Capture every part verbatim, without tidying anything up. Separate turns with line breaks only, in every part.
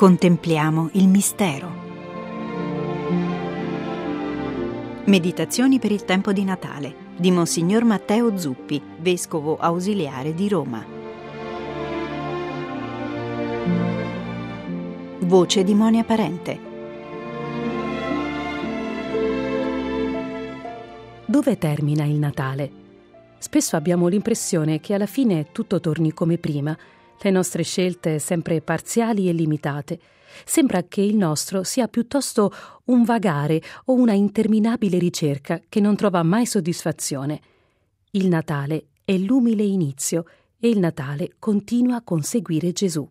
Contempliamo il mistero. Meditazioni per il tempo di Natale di Monsignor Matteo Zuppi, vescovo ausiliare di Roma. Voce di Monia Parente.
Dove termina il Natale? Spesso abbiamo l'impressione che alla fine tutto torni come prima, le nostre scelte sempre parziali e limitate. Sembra che il nostro sia piuttosto un vagare o una interminabile ricerca che non trova mai soddisfazione. Il Natale è l'umile inizio e il Natale continua a conseguire Gesù.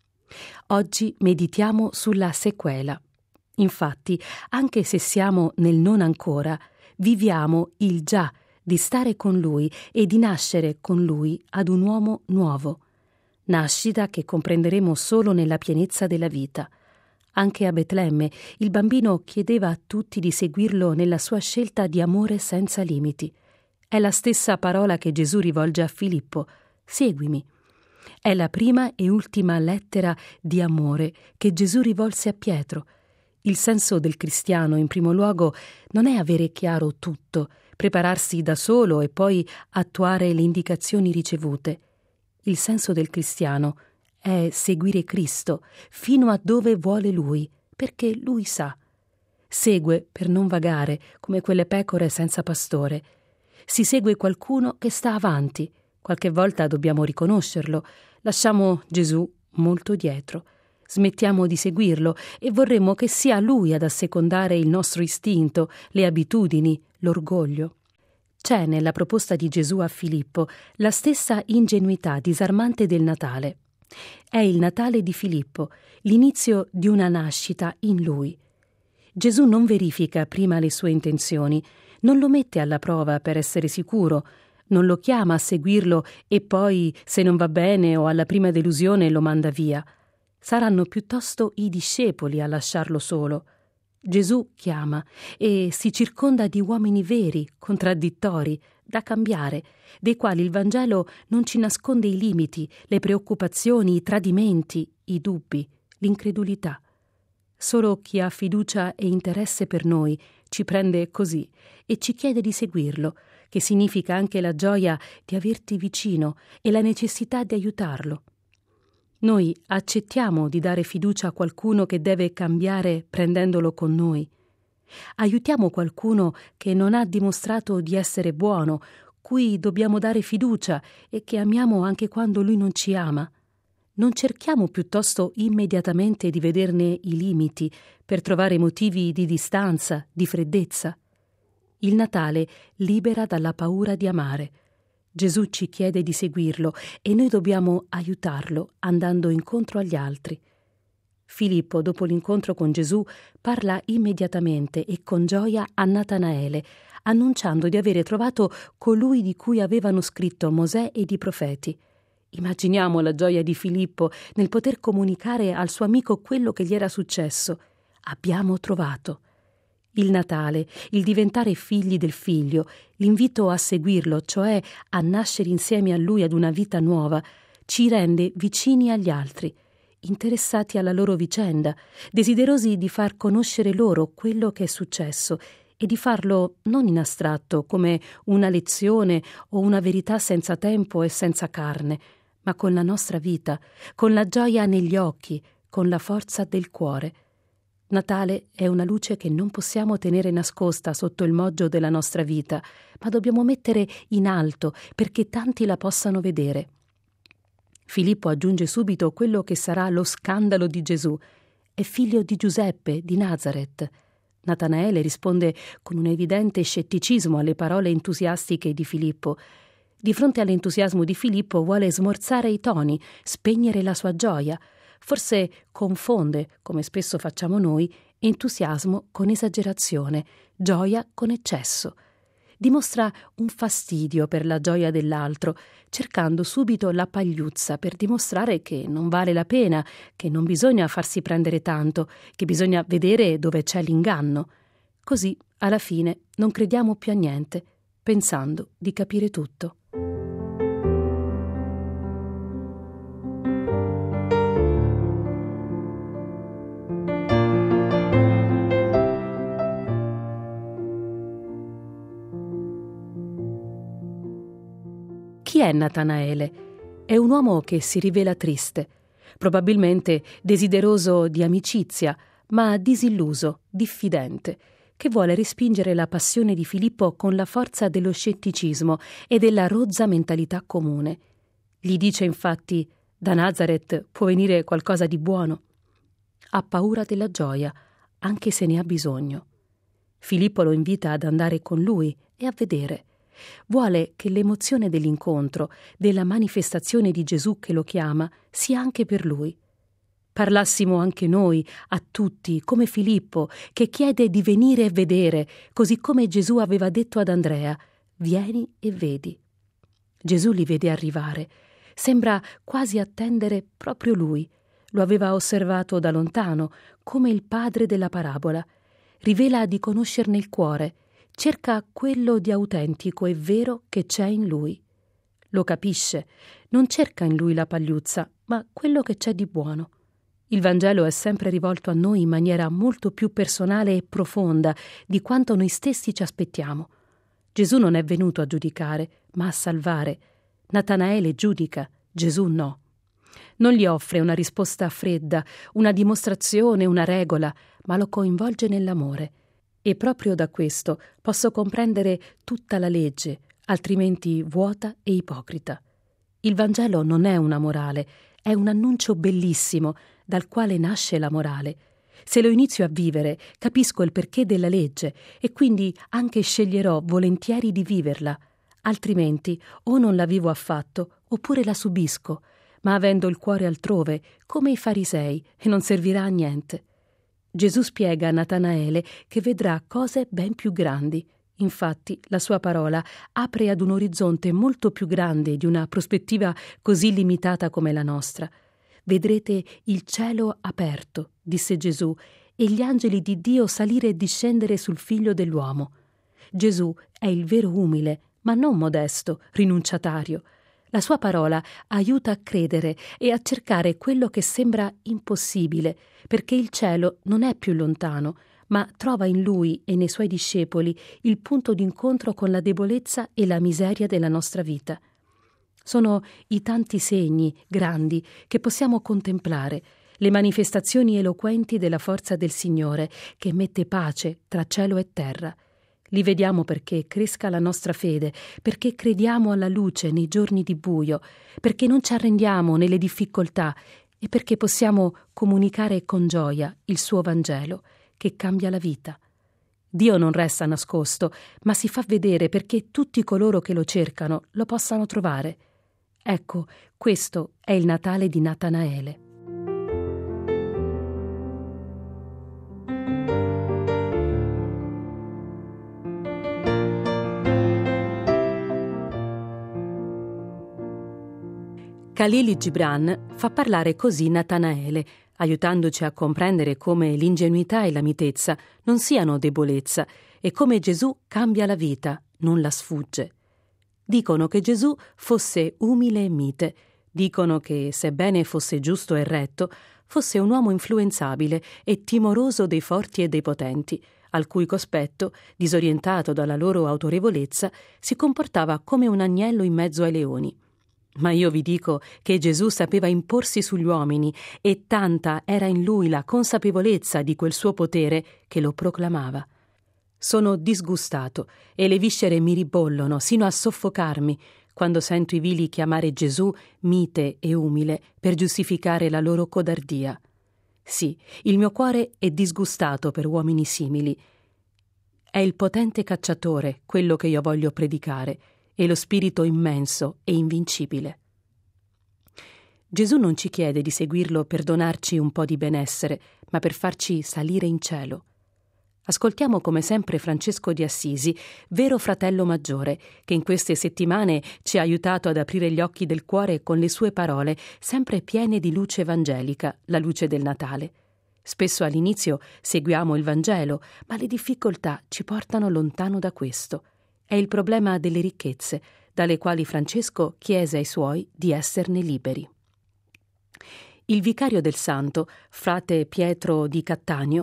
Oggi meditiamo sulla sequela. Infatti, anche se siamo nel non ancora, viviamo il già di stare con Lui e di nascere con Lui ad un uomo nuovo. Nascita che comprenderemo solo nella pienezza della vita. Anche a Betlemme il bambino chiedeva a tutti di seguirlo nella sua scelta di amore senza limiti. È la stessa parola che Gesù rivolge a Filippo: seguimi. È la prima e ultima lettera di amore che Gesù rivolse a Pietro. Il senso del cristiano, in primo luogo, non è avere chiaro tutto, prepararsi da solo e poi attuare le indicazioni ricevute. Il senso del cristiano è seguire Cristo fino a dove vuole Lui, perché Lui sa. Segue per non vagare come quelle pecore senza pastore. Si segue qualcuno che sta avanti. Qualche volta dobbiamo riconoscerlo. Lasciamo Gesù molto dietro. Smettiamo di seguirlo e vorremmo che sia Lui ad assecondare il nostro istinto, le abitudini, l'orgoglio. C'è nella proposta di Gesù a Filippo la stessa ingenuità disarmante del Natale. È il Natale di Filippo, l'inizio di una nascita in lui. Gesù non verifica prima le sue intenzioni, non lo mette alla prova per essere sicuro, non lo chiama a seguirlo e poi, se non va bene o alla prima delusione, lo manda via. Saranno piuttosto i discepoli a lasciarlo solo. Gesù chiama e si circonda di uomini veri, contraddittori, da cambiare, dei quali il Vangelo non ci nasconde i limiti, le preoccupazioni, i tradimenti, i dubbi, l'incredulità. Solo chi ha fiducia e interesse per noi ci prende così e ci chiede di seguirlo, che significa anche la gioia di averti vicino e la necessità di aiutarlo. Noi accettiamo di dare fiducia a qualcuno che deve cambiare prendendolo con noi. Aiutiamo qualcuno che non ha dimostrato di essere buono, cui dobbiamo dare fiducia e che amiamo anche quando lui non ci ama. Non cerchiamo piuttosto immediatamente di vederne i limiti per trovare motivi di distanza, di freddezza. Il Natale libera dalla paura di amare. Gesù ci chiede di seguirlo e noi dobbiamo aiutarlo andando incontro agli altri. Filippo, dopo l'incontro con Gesù, parla immediatamente e con gioia a Natanaele, annunciando di avere trovato colui di cui avevano scritto Mosè ed i profeti. Immaginiamo la gioia di Filippo nel poter comunicare al suo amico quello che gli era successo. Abbiamo trovato. Il Natale, il diventare figli del Figlio, l'invito a seguirlo, cioè a nascere insieme a Lui ad una vita nuova, ci rende vicini agli altri, interessati alla loro vicenda, desiderosi di far conoscere loro quello che è successo e di farlo non in astratto, come una lezione o una verità senza tempo e senza carne, ma con la nostra vita, con la gioia negli occhi, con la forza del cuore. Natale è una luce che non possiamo tenere nascosta sotto il moggio della nostra vita, ma dobbiamo mettere in alto perché tanti la possano vedere. Filippo aggiunge subito quello che sarà lo scandalo di Gesù. È figlio di Giuseppe, di Nazaret. Natanaele risponde con un evidente scetticismo alle parole entusiastiche di Filippo. Di fronte all'entusiasmo di Filippo vuole smorzare i toni, spegnere la sua gioia. Forse confonde, come spesso facciamo noi, entusiasmo con esagerazione, gioia con eccesso. Dimostra un fastidio per la gioia dell'altro, cercando subito la pagliuzza per dimostrare che non vale la pena, che non bisogna farsi prendere tanto, che bisogna vedere dove c'è l'inganno. Così, alla fine, non crediamo più a niente, pensando di capire tutto. Chi è Natanaele? È un uomo che si rivela triste, probabilmente desideroso di amicizia, ma disilluso, diffidente, che vuole respingere la passione di Filippo con la forza dello scetticismo e della rozza mentalità comune. Gli dice infatti: da Nazareth può venire qualcosa di buono. Ha paura della gioia, anche se ne ha bisogno. Filippo lo invita ad andare con lui e a vedere. Vuole che l'emozione dell'incontro, della manifestazione di Gesù che lo chiama, sia anche per lui. Parlassimo anche noi a tutti, come Filippo, che chiede di venire e vedere, così come Gesù aveva detto ad Andrea: vieni e vedi. Gesù li vede arrivare. Sembra quasi attendere proprio lui. Lo aveva osservato da lontano, come il padre della parabola. Rivela di conoscerne il cuore. Cerca quello di autentico e vero che c'è in lui. Lo capisce. Non cerca in lui la pagliuzza, ma quello che c'è di buono. Il Vangelo è sempre rivolto a noi in maniera molto più personale e profonda di quanto noi stessi ci aspettiamo. Gesù non è venuto a giudicare, ma a salvare. Natanaele giudica, Gesù no. Non gli offre una risposta fredda, una dimostrazione, una regola, ma lo coinvolge nell'amore. E proprio da questo posso comprendere tutta la legge, altrimenti vuota e ipocrita. Il Vangelo non è una morale, è un annuncio bellissimo dal quale nasce la morale. Se lo inizio a vivere, capisco il perché della legge e quindi anche sceglierò volentieri di viverla. Altrimenti o non la vivo affatto oppure la subisco, ma avendo il cuore altrove, come i farisei, e non servirà a niente. Gesù spiega a Natanaele che vedrà cose ben più grandi. Infatti, la sua parola apre ad un orizzonte molto più grande di una prospettiva così limitata come la nostra. Vedrete il cielo aperto, disse Gesù, e gli angeli di Dio salire e discendere sul figlio dell'uomo. Gesù è il vero umile, ma non modesto, rinunciatario. La sua parola aiuta a credere e a cercare quello che sembra impossibile, perché il cielo non è più lontano, ma trova in lui e nei suoi discepoli il punto d'incontro con la debolezza e la miseria della nostra vita. Sono i tanti segni grandi che possiamo contemplare, le manifestazioni eloquenti della forza del Signore che mette pace tra cielo e terra. Li vediamo perché cresca la nostra fede, perché crediamo alla luce nei giorni di buio, perché non ci arrendiamo nelle difficoltà e perché possiamo comunicare con gioia il suo Vangelo, che cambia la vita. Dio non resta nascosto, ma si fa vedere perché tutti coloro che lo cercano lo possano trovare. Ecco, questo è il Natale di Natanaele. Khalil Gibran fa parlare così Natanaele, aiutandoci a comprendere come l'ingenuità e la mitezza non siano debolezza e come Gesù cambia la vita, non la sfugge. Dicono che Gesù fosse umile e mite, dicono che, sebbene fosse giusto e retto, fosse un uomo influenzabile e timoroso dei forti e dei potenti, al cui cospetto, disorientato dalla loro autorevolezza, si comportava come un agnello in mezzo ai leoni. Ma io vi dico che Gesù sapeva imporsi sugli uomini e tanta era in lui la consapevolezza di quel suo potere che lo proclamava. Sono disgustato e le viscere mi ribollono sino a soffocarmi quando sento i vili chiamare Gesù mite e umile per giustificare la loro codardia. Sì, il mio cuore è disgustato per uomini simili. È il potente cacciatore quello che io voglio predicare, e lo spirito immenso e invincibile. Gesù non ci chiede di seguirlo per donarci un po' di benessere, ma per farci salire in cielo. Ascoltiamo come sempre Francesco di Assisi, vero fratello maggiore, che in queste settimane ci ha aiutato ad aprire gli occhi del cuore con le sue parole, sempre piene di luce evangelica, la luce del Natale. Spesso all'inizio seguiamo il Vangelo, ma le difficoltà ci portano lontano da questo. È il problema delle ricchezze, dalle quali Francesco chiese ai suoi di esserne liberi. Il vicario del santo, frate Pietro di Cattaneo,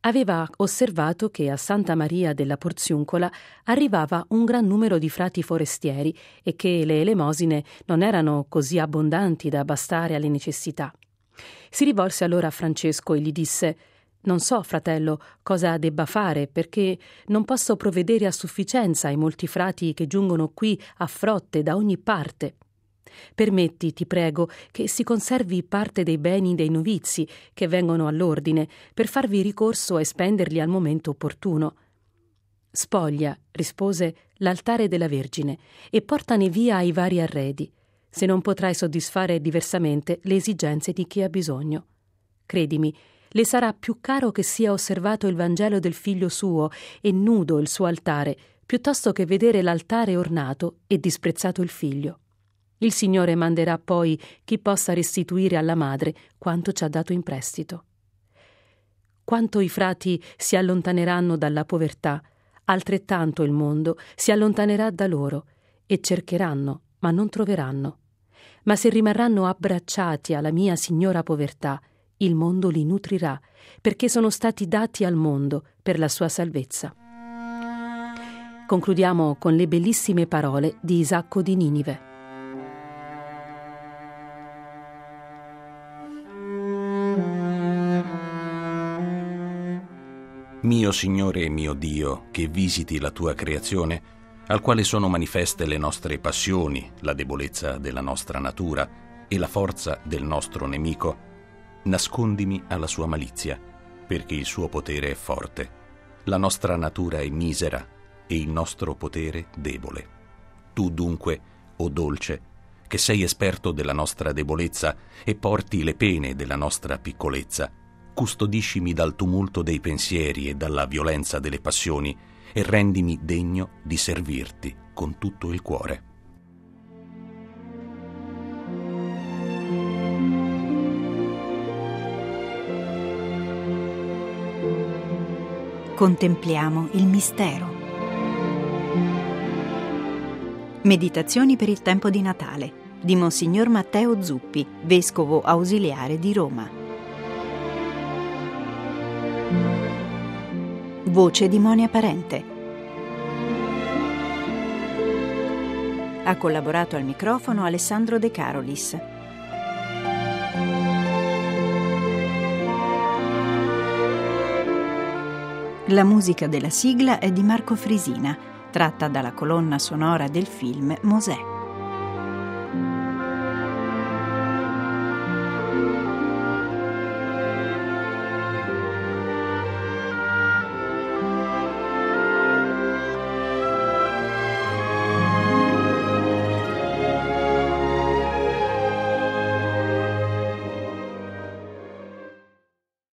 aveva osservato che a Santa Maria della Porziuncola arrivava un gran numero di frati forestieri e che le elemosine non erano così abbondanti da bastare alle necessità. Si rivolse allora a Francesco e gli disse: «Non so, fratello, cosa debba fare, perché non posso provvedere a sufficienza ai molti frati che giungono qui a frotte da ogni parte. Permetti, ti prego, che si conservi parte dei beni dei novizi che vengono all'ordine, per farvi ricorso e spenderli al momento opportuno». «Spoglia», rispose, «l'altare della Vergine e portane via i vari arredi, se non potrai soddisfare diversamente le esigenze di chi ha bisogno. Credimi, le sarà più caro che sia osservato il Vangelo del figlio suo e nudo il suo altare, piuttosto che vedere l'altare ornato e disprezzato il figlio. Il Signore manderà poi chi possa restituire alla madre quanto ci ha dato in prestito. Quanto i frati si allontaneranno dalla povertà, altrettanto il mondo si allontanerà da loro e cercheranno, ma non troveranno. Ma se rimarranno abbracciati alla mia signora povertà, il mondo li nutrirà, perché sono stati dati al mondo per la sua salvezza». Concludiamo con le bellissime parole di Isacco di Ninive.
Mio Signore e mio Dio, che visiti la tua creazione, al quale sono manifeste le nostre passioni, la debolezza della nostra natura e la forza del nostro nemico, nascondimi alla sua malizia, perché il suo potere è forte, la nostra natura è misera e il nostro potere debole. Tu dunque, o dolce, che sei esperto della nostra debolezza e porti le pene della nostra piccolezza, custodiscimi dal tumulto dei pensieri e dalla violenza delle passioni e rendimi degno di servirti con tutto il cuore.
Contempliamo il mistero. Meditazioni per il tempo di Natale di Monsignor Matteo Zuppi, vescovo ausiliare di Roma. Voce di Monia Parente. Ha collaborato al microfono Alessandro De Carolis. La musica della sigla è di Marco Frisina, tratta dalla colonna sonora del film Mosè.